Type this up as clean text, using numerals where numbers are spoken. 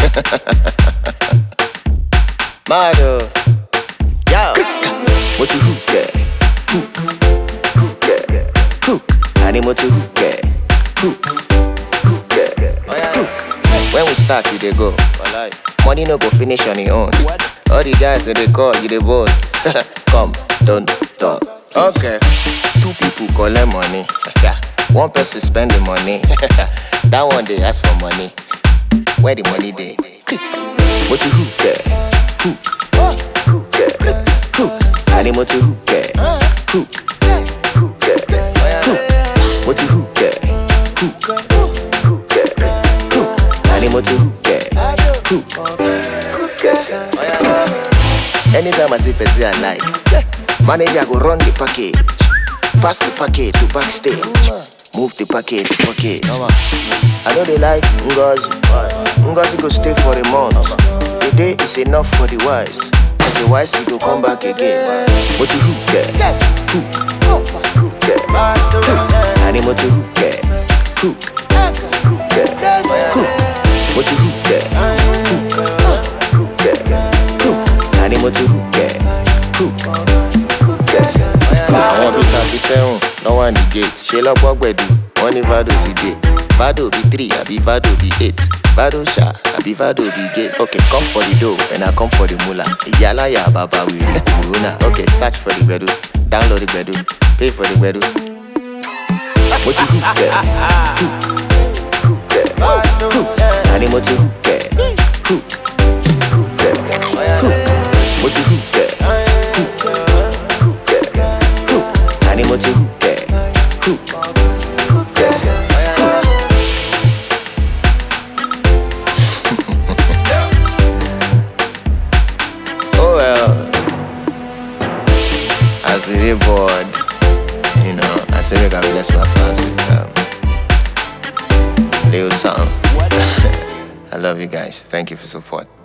Mado, yo, what you hook there? Hook there, hook. Animal to hook there, hook there, hook. When we start, you dey go. Money no go finish on your own. All the guys that they call you, they bold. Come, don't talk. Okay, two people collect money. Yeah, one person spend the money. That one they ask for money. Where the money dey? What you hook there? Hook there, hook. Animal to hook there, hook there, hook. What you hook there? Hook there, hook. Animal to hook there, hook there. Anytime I see Pezzy I like, manager go run the package, pass the package to backstage, move the package to pocket. I know they like Ngozi go stay for a month. The day is enough for the wise. As the wise you go come back again. What you hook there? Hook there, hook. Animal to hook there, hook there, hook. What you hook there? Hook there, hook. Animal to hook there, hook there. I want to 37, no one negate. She love what we do, only Vado today. Vado be 3, I be Vado be 8. Vado sha, I be Vado be gate. Okay, come for the dough, and I come for the moolah. Yala ya baba we Corona. Okay, search for the bedu, download the bedu, pay for the bedu. What you hook there? Hook there, hook. Animal to hook there, hook there, hook. What you hook there? Hook there, hook. Animal to hook there, hook there. Oh well, as we dey bored, you know, I say we gotta bless my fans with little song. I love you guys. Thank you for support.